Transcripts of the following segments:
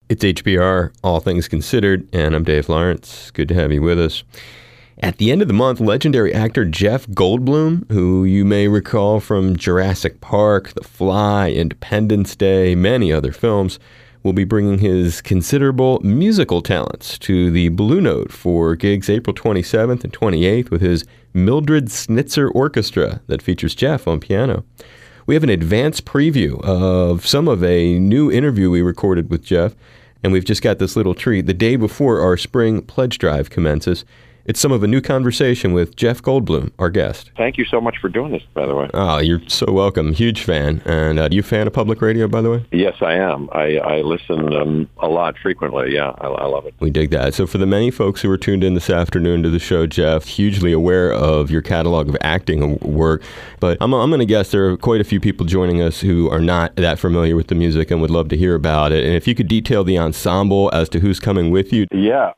It's HPR, All Things Considered, and I'm Dave Lawrence. Good to have you with us. At the end of the month, legendary actor Jeff Goldblum, who you may recall from Jurassic Park, The Fly, Independence Day, many other films, will be bringing his considerable musical talents to the Blue Note for gigs April 27th and 28th with his Mildred Snitzer Orchestra that features Jeff on piano. We have an advance preview of some of a new interview we recorded with Jeff, and we've just got this little treat the day before our spring pledge drive commences. It's some of a new conversation with Jeff Goldblum, our guest. Thank you so much for doing this, by the way. Oh, you're so welcome. Huge fan. And are you a fan of public radio, by the way? Yes, I am. I listen a lot, frequently. Yeah, I love it. We dig that. So for the many folks who are tuned in this afternoon to the show, Jeff, hugely aware of your catalog of acting work. But I'm going to guess there are quite a few people joining us who are not that familiar with the music and would love to hear about it. And if you could detail the ensemble as to who's coming with you. Yeah,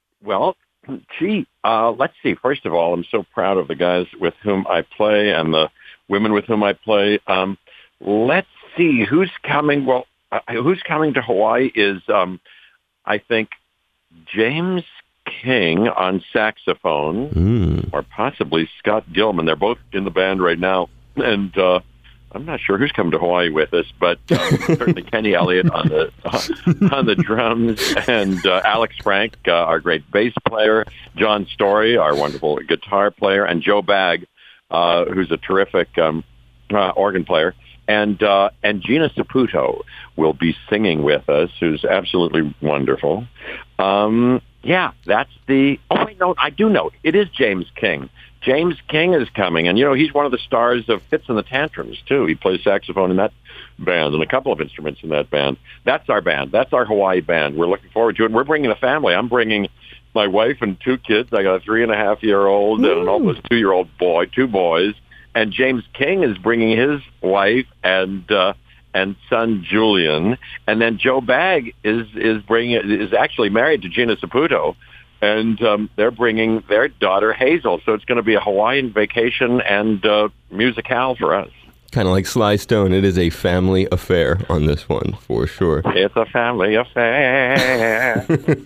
let's see. First of all, I'm so proud of the guys with whom I play and the women with whom I play. Let's see who's coming. Well, who's coming to Hawaii is, I think, James King on saxophone, or possibly Scott Gilman. They're both in the band right now, and I'm not sure who's coming to Hawaii with us, but certainly Kenny Elliott on the drums, and Alex Frank, our great bass player, John Story, our wonderful guitar player, and Joe Bagg, who's a terrific organ player, and Gina Saputo will be singing with us, who's absolutely wonderful. Yeah, that's the. Oh wait, no, I do know it is James King. James King is coming, and, he's one of the stars of Fitz and the Tantrums, too. He plays saxophone in that band and a couple of instruments in that band. That's our band. That's our Hawaii band. We're looking forward to it. And we're bringing the family. I'm bringing my wife and two kids. I got a 3.5-year-old and an almost 2-year-old boy, 2 boys. And James King is bringing his wife and son Julian. And then Joe Bagg is actually married to Gina Saputo. And they're bringing their daughter, Hazel. So it's going to be a Hawaiian vacation and musicale for us. Kind of like Sly Stone, it is a family affair on this one, for sure. It's a family affair.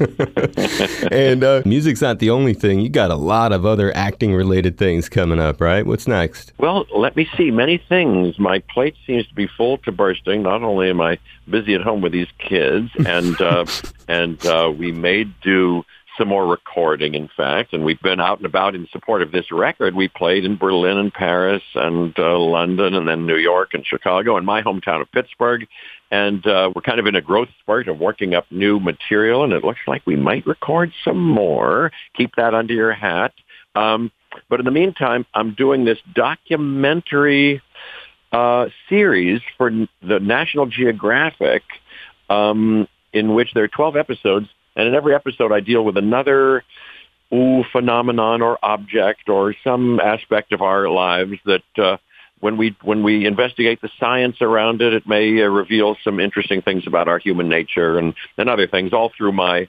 And music's not the only thing. You got a lot of other acting-related things coming up, right? What's next? Well, let me see. Many things. My plate seems to be full to bursting. Not only am I busy at home with these kids, and we may do some more recording, in fact, and we've been out and about in support of this record. We played in Berlin and Paris and London and then New York and Chicago and my hometown of Pittsburgh, and we're kind of in a growth spurt of working up new material, and it looks like we might record some more. Keep that under your hat. But in the meantime, I'm doing this documentary series for the National Geographic in which there are 12 episodes. And in every episode, I deal with another phenomenon or object or some aspect of our lives that when we investigate the science around it, it may reveal some interesting things about our human nature and other things, all through my,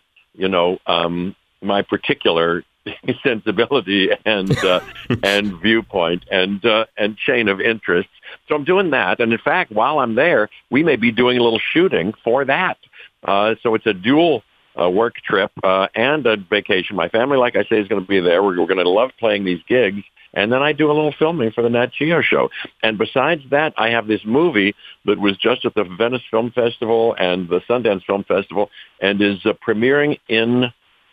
my particular sensibility and viewpoint and chain of interests. So I'm doing that. And in fact, while I'm there, we may be doing a little shooting for that. So it's a dual work trip and a vacation. My family, like I say, is going to be there. We're going to love playing these gigs. And then I do a little filming for the Nat Geo show. And besides that, I have this movie that was just at the Venice Film Festival and the Sundance Film Festival and is premiering in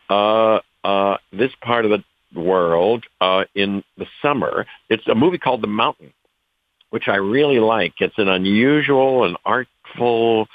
this part of the world in the summer. It's a movie called The Mountain, which I really like. It's an unusual and artful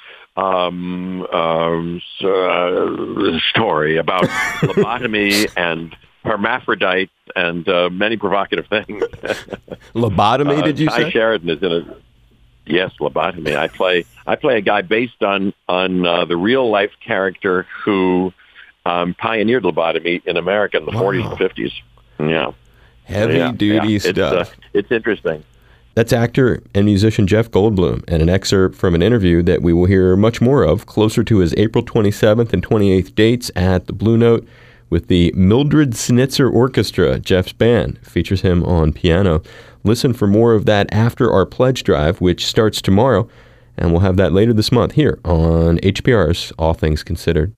story about lobotomy and hermaphrodites and many provocative things. Lobotomy, did you say? Ty Sheridan is in it. Yes, lobotomy. I play a guy based on the real life character who pioneered lobotomy in America in the 40s and 50s. Yeah. Heavy duty stuff. It's interesting. That's actor and musician Jeff Goldblum, and an excerpt from an interview that we will hear much more of closer to his April 27th and 28th dates at the Blue Note with the Mildred Snitzer Orchestra. Jeff's band features him on piano. Listen for more of that after our pledge drive, which starts tomorrow. And we'll have that later this month here on HPR's All Things Considered.